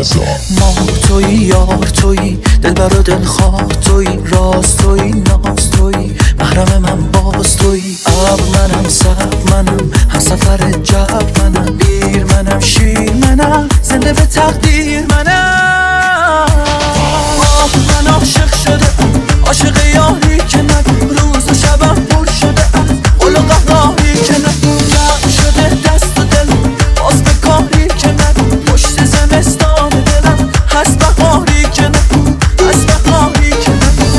ما توی یار توی دل برا دل خواه توی راست توی ناز توی محرم من باز توی ابر منم سب منم هم سفر جب منم بیر منم شیر منم زنده به تقدیر منم من عاشق شده عاشق یاری که نگو روز و شبم پر شده قل و قهاری که نگو جمع شده دست و دل باز به کاری که نگو پشت زمستان دلم هست بهاری که نگو هست بهاری که نگو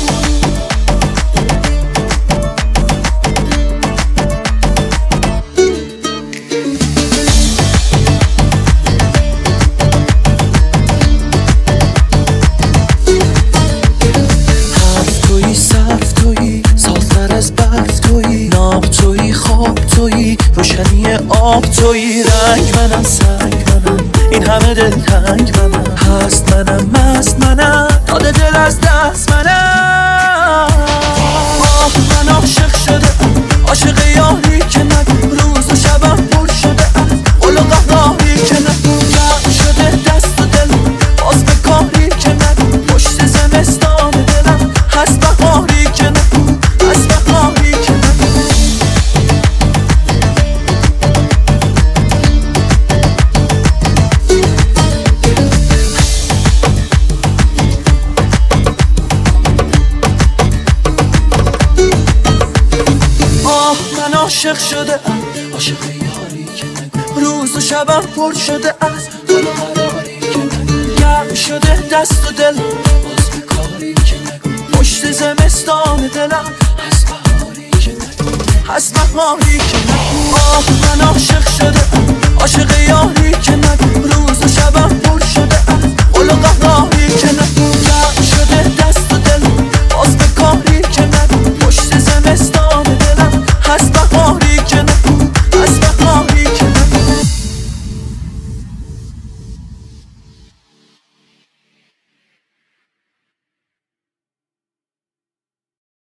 حرف توی صرف توی صافتر از برف توی ناب توی خواب توی روشنی آب توی رنگ منم سنگ منم این همه دل تنگ منم هست منم مست منم داده دل از دست منم من عاشق شده عاشق یاری که نگو روز و شبم پر شده قل و قهاری که نگو جمع شده دست و دل باز به کاری که نگو پشت زمستان دلم هست بهاری که نگو هست بهاری که نگو من عاشق شده عاشق یاری که نگو روز و شبم پر شده از قل و قراری که نگو گرم شده دست و دل باز به کاری که نگو پشت زمستان دلم هست بهاری که نگو هست بهاری که نگو من عاشق شده عاشق یاری